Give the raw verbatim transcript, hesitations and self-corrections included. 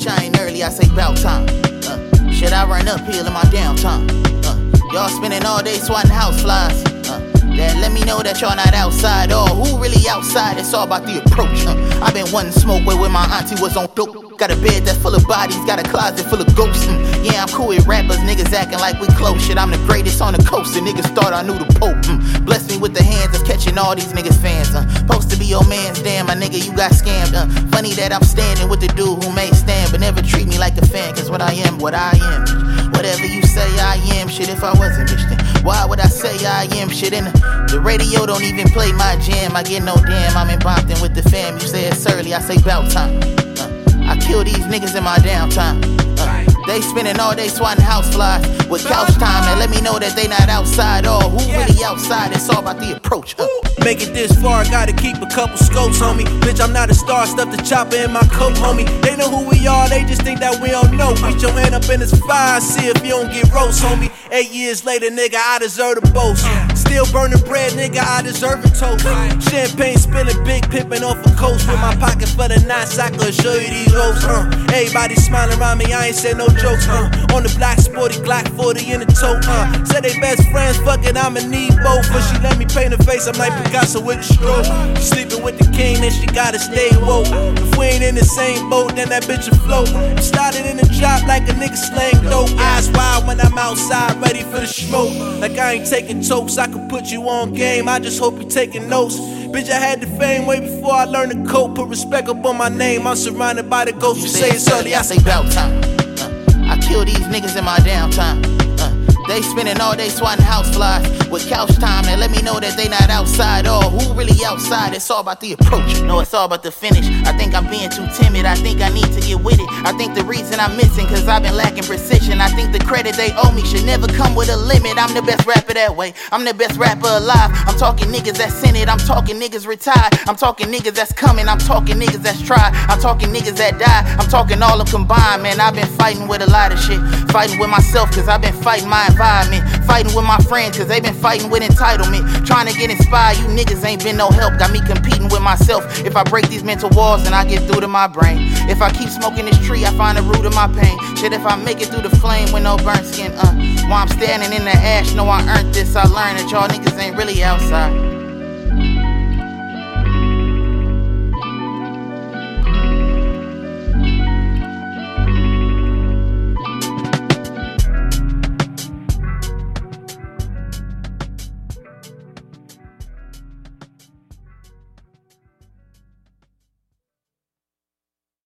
bitch, I ain't early, I say bout time. Uh, shit, I run uphill in my downtime. Uh, y'all spending all day swatting house flies. Uh, that let me know that y'all not outside. Or who really outside? It's all about the approach. Uh, I been wanting smoke where, where my auntie was on dope. Got a bed that's full of bodies, got a closet full of ghosts. Mm, yeah, I'm cool with rappers, niggas acting like we close. Shit, I'm the greatest on the coast, and niggas thought I knew the Pope. Mm, bless me with the hands that's catching all these niggas fans. Uh, supposed to be your man's, damn, my nigga, you got scammed. Uh, funny that I'm standing with the dude who may stand, but never treat me like a fan, cause what I am, what I am. Whatever you say I am, shit, if I wasn't, bitch, then why would I say I am, shit? And the, the radio don't even play my jam, I get no damn, I'm in Bompton with the fam. You say it's early, I say bout time. I kill these niggas in my downtime. Uh, they spending all day swatting house flies with couch time. That let me know that they not outside. Or who really outside? It's all about the approach. Uh. Make it this far, gotta keep a couple scopes on me. Bitch, I'm not a star, stuff the chopper in my coat, homie. They know who we are, they just think that we don't know. Reach your hand up in this fire, see if you don't get roast, homie. Eight years later, nigga, I deserve the boast. Still burning bread, nigga, I deserve a toast. Champagne spilling, big pippin' off a coast. With my pocket for the nights, I could show you these ropes, uh. Everybody smiling around me, I ain't say no jokes, uh. On the black sporty Glock forty in the tote, uh. Said they best friends, fuck it, I'ma need both. But she let me paint her face, I'm like Picasso with the stroke. Sleeping with the king, then she gotta stay woke. If we ain't in the same boat, then that bitch afloat. Started in the drop like a nigga slang dope. Eyes wide when I'm outside, ready for the smoke. Like I ain't taking tokes, I can put you on game. I just hope you taking notes. Bitch, I had the fame way before I learned to cope. Put respect up on my name, I'm surrounded by the ghosts. You say it's early, I say bout time. Uh, I kill these niggas in my downtime. Uh, they spending all day swatting house flies with couch time. That let me know that they not outside. Or who really outside? It's all about the approach. No, it's all about the finish. I think I'm being too timid. I think I need to get with it. I think the reason I'm missing, cause I've been lacking precision. I think the credit they owe me should never come with a limit. I'm the best rapper that way. I'm the best rapper alive. I'm talking niggas that's in it. I'm talking niggas retired. I'm talking niggas that's coming. I'm talking niggas that's tried. I'm talking niggas that die. I'm talking all of them combined, man. I've been fighting with a lot of shit. Fighting with myself, cause I've been fighting my environment. Fighting with my friends, cause they been fighting with entitlement. Trying to get inspired, you niggas ain't been no help. Got me competing with myself. If I break these mental walls, then I get through to my brain. If I keep smoking this tree, I find the root of my pain. Shit, if I make it through the flame with no burnt skin, uh While I'm standing in the ash, know I earned this. I learned that y'all niggas ain't really outside.